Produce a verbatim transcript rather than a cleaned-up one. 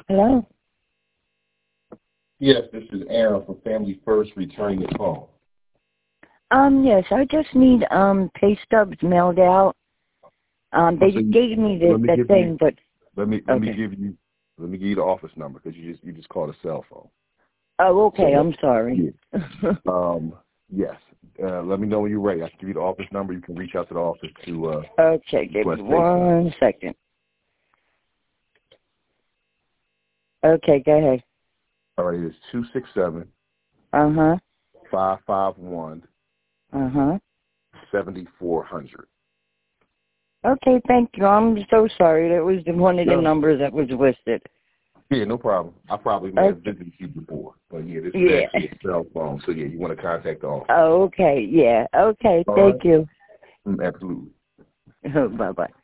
Hello? Yes, this is Aaron from Family First returning the call. Um, yes, I just need um pay stubs mailed out. Um, they So you, gave me the, let me the give thing, you, but let me let okay. me give you let me give you the office number because you just you just called a cell phone. Oh, okay. So, I'm sorry. yeah. um, yes. Uh, let me know when you're ready. I can give you the office number. You can reach out to the office to uh. Okay, give me one second. Okay, go ahead. All right, it's two six seven. Uh huh. Five five one. Uh huh. Seventy four hundred. Okay, thank you. I'm so sorry. That was the one of the No. numbers that was listed. Yeah, no problem. I probably may Okay. have visited you before, but yeah, this is Yeah. actually a cell phone, so yeah, you want to contact the office. Oh, okay. Yeah. Okay. All Thank right. you. Mm, absolutely. Bye bye.